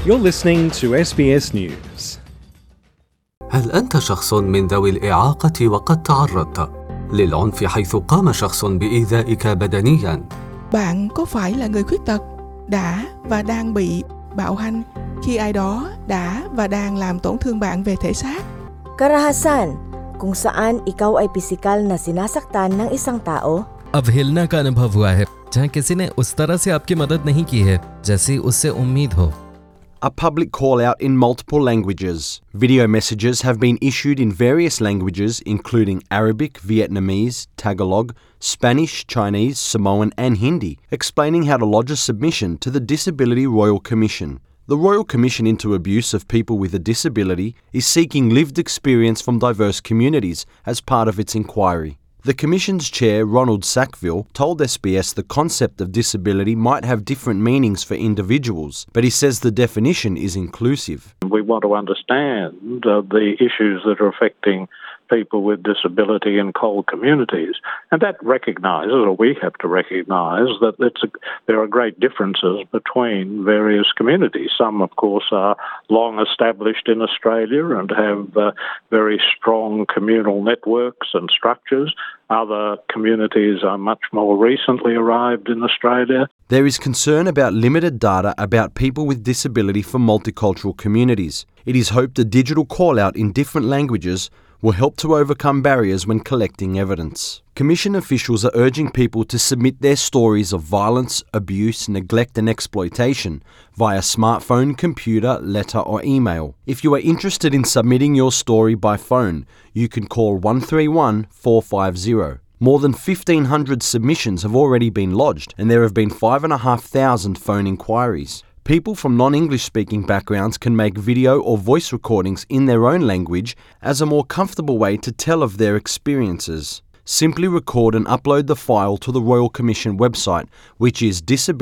You're listening to SBS News. هل أنت شخص من ذوي الإعاقة وقد تعرضت للعنف حيث قام شخص بإيذائك بدنياً؟ Bạn có phải là người khuyết tật đã và đang bị bạo hành khi ai đó đã và đang làm tổn thương bạn về thể xác? Karahasan, kung saan ikaw ay pisikal na sinasaktan ng isang tao. अवहेलना का अनुभव हुआ है जहां किसी ने उस तरह से आपकी मदद नहीं की है जैसी उससे उम्मीद हो. A public call-out in multiple languages. Video messages have been issued in various languages including Arabic, Vietnamese, Tagalog, Spanish, Chinese, Samoan and Hindi, explaining how to lodge a submission to the Disability Royal Commission. The Royal Commission into Abuse of People with a Disability is seeking lived experience from diverse communities as part of its inquiry. The Commission's chair, Ronald Sackville, told SBS the concept of disability might have different meanings for individuals, but he says the definition is inclusive. We want to understand the issues that are affecting people with disability in cold communities, and that recognises, or we have to recognise, that there are great differences between various communities. Some, of course, are long established in Australia and have very strong communal networks and structures. Other communities are much more recently arrived in Australia. There is concern about limited data about people with disability for multicultural communities. It is hoped a digital call-out in different languages will help to overcome barriers when collecting evidence. Commission officials are urging people to submit their stories of violence, abuse, neglect and exploitation via smartphone, computer, letter or email. If you are interested in submitting your story by phone, you can call 131 450. More than 1,500 submissions have already been lodged and there have been 5,500 phone inquiries. People from non-English speaking backgrounds can make video or voice recordings in their own language as a more comfortable way to tell of their experiences. Simply record and upload the file to the Royal Commission website, which is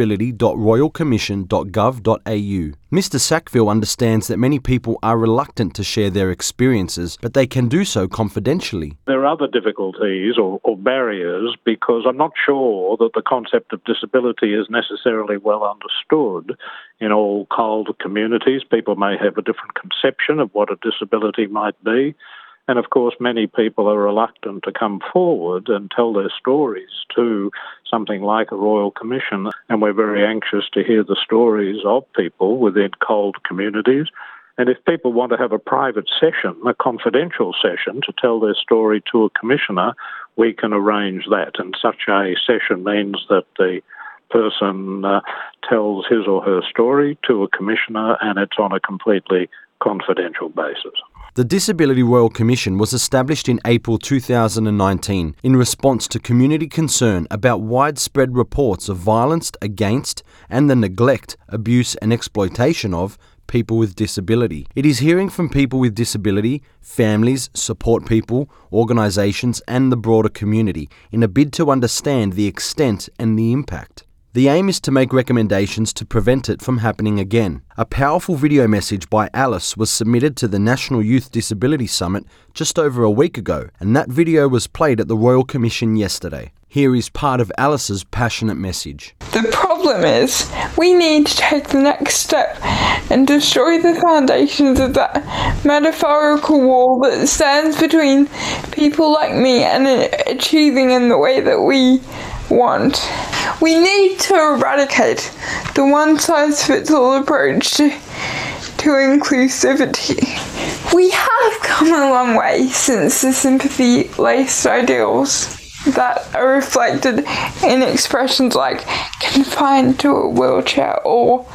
disability.royalcommission.gov.au. Mr. Sackville understands that many people are reluctant to share their experiences, but they can do so confidentially. There are other difficulties or barriers because I'm not sure that the concept of disability is necessarily well understood in all cold communities. People may have a different conception of what a disability might be. And of course, many people are reluctant to come forward and tell their stories to something like a Royal Commission. And we're very anxious to hear the stories of people within cold communities. And if people want to have a private session, a confidential session, to tell their story to a commissioner, we can arrange that. And such a session means that the person tells his or her story to a commissioner, and it's on a completely confidential basis. The Disability Royal Commission was established in April 2019 in response to community concern about widespread reports of violence against and the neglect, abuse and exploitation of people with disability. It is hearing from people with disability, families, support people, organisations and the broader community in a bid to understand the extent and the impact. The aim is to make recommendations to prevent it from happening again. A powerful video message by Alice was submitted to the National Youth Disability Summit just over a week ago, and that video was played at the Royal Commission yesterday. Here is part of Alice's passionate message. The problem is we need to take the next step and destroy the foundations of that metaphorical wall that stands between people like me and achieving in the way that we want. We need to eradicate the one-size-fits-all approach to inclusivity. We have come a long way since the sympathy-laced ideals that are reflected in expressions like confined to a wheelchair or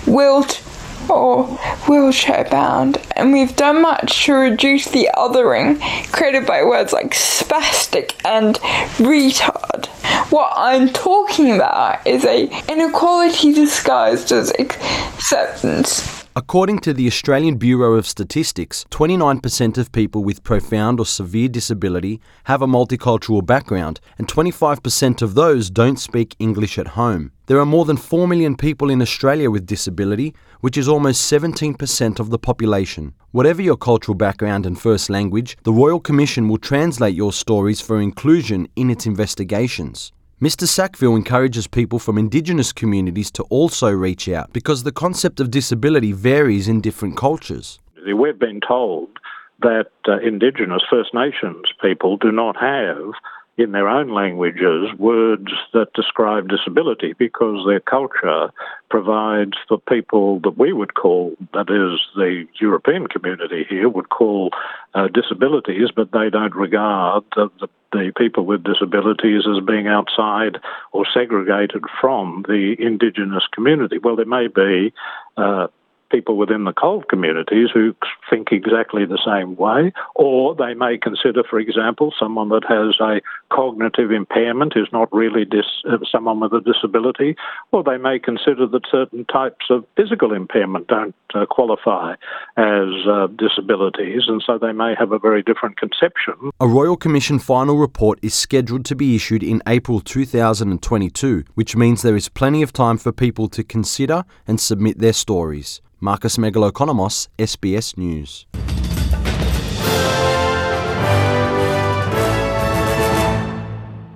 wheelchair bound, and we've done much to reduce the othering created by words like spastic and retard. What I'm talking about is an inequality disguised as acceptance. According to the Australian Bureau of Statistics, 29% of people with profound or severe disability have a multicultural background, and 25% of those don't speak English at home. There are more than 4 million people in Australia with disability, which is almost 17% of the population. Whatever your cultural background and first language, the Royal Commission will translate your stories for inclusion in its investigations. Mr. Sackville encourages people from Indigenous communities to also reach out because the concept of disability varies in different cultures. We've been told that Indigenous First Nations people do not have in their own languages words that describe disability because their culture provides for people that we would call, that is the European community here, would call disabilities, but they don't regard the people with disabilities as being outside or segregated from the Indigenous community. Well, there may be people within the cold communities who think exactly the same way, or they may consider, for example, someone that has a cognitive impairment is not really someone with a disability, or they may consider that certain types of physical impairment don't qualify as disabilities, and so they may have a very different conception. A Royal Commission final report is scheduled to be issued in April 2022, which means there is plenty of time for people to consider and submit their stories. Marcus Megalokonomos, SBS News.